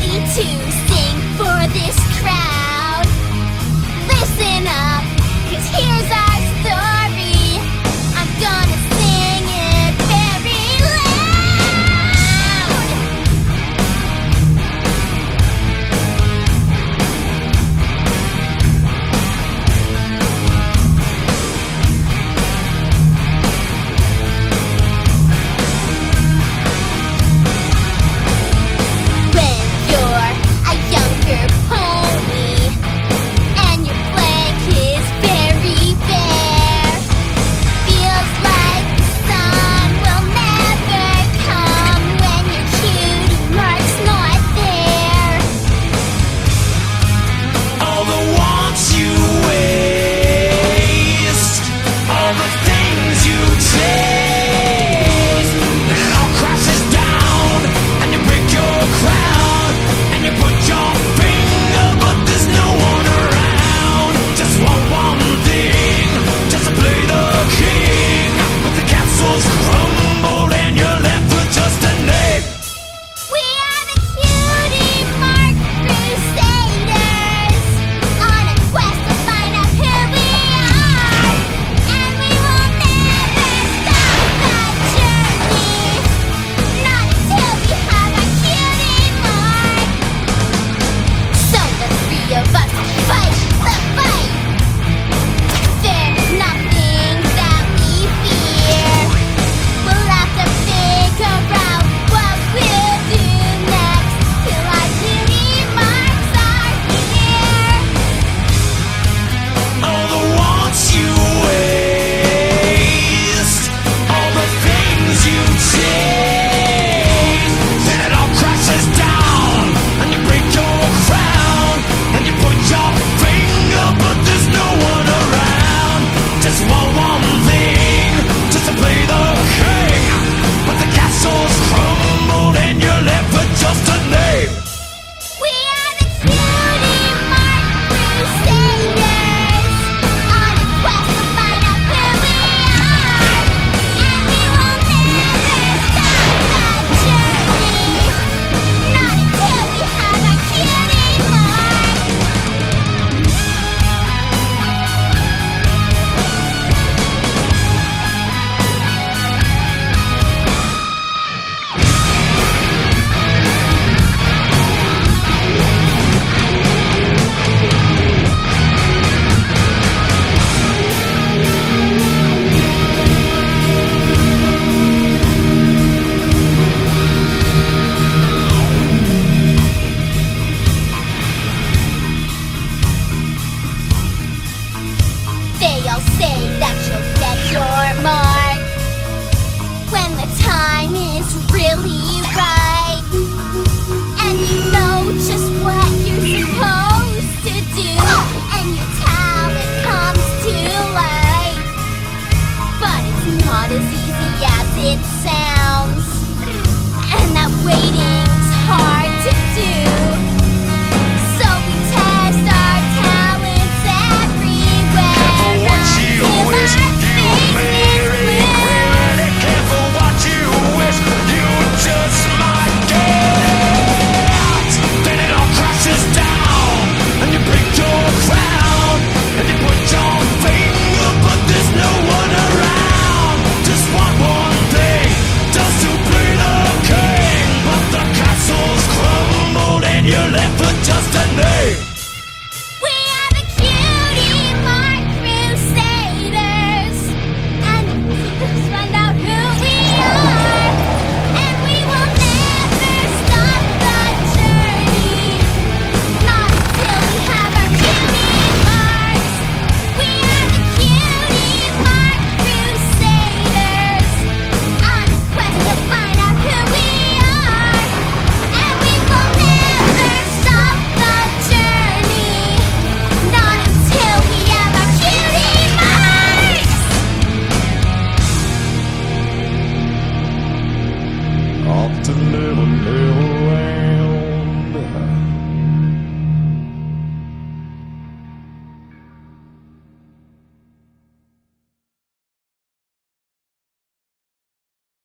to sing for this crowd. Listen up, 'cause here's our story. I'm gonna sing it very loud. When you're a younger pony and your flank is very bare, feels like the sun will never come when your cutie mark's not there. All the wants you waste, all the things you taste, and it all crashes down, and you break your crown, and you put your finger, but there's no one around. Just one thing, just to play the king, but the castle's crumbled and you're left with just a name. We are the Cutie Mark Crusaders, on a quest to find out who we are, and we will never stop that journey, not until we have our cutie mark. So the three of us fight the fight. There's nothing that we fear. We'll have to figure out what we'll do next till our cutie marks are here. All the wants you waste, all the things you chase, then it all crashes down, and you break your crown, and you put your finger, but there's no one around. Just one thing, just to play the king, but the castle's crumbled and you're left with just a name. We are the Cutie Mark Crusaders, on a quest to find out who we are, and we will never stop that journey, not until we have our cutie mark. They all say that you'll get your mark when the time is really right, and you know just what you're supposed to do, and your talent comes to light. But it's not as easy as it sounds, and that waiting's hard to do. So we test our talents everywhere What you until wish our you face made is it blue. really careful what you wish you just might get. Then it all crashes down, and you break your crown, and you put your finger, but there's no one around. Just one thing, just to play the king, but the castle's crumbled and you're left with just a name.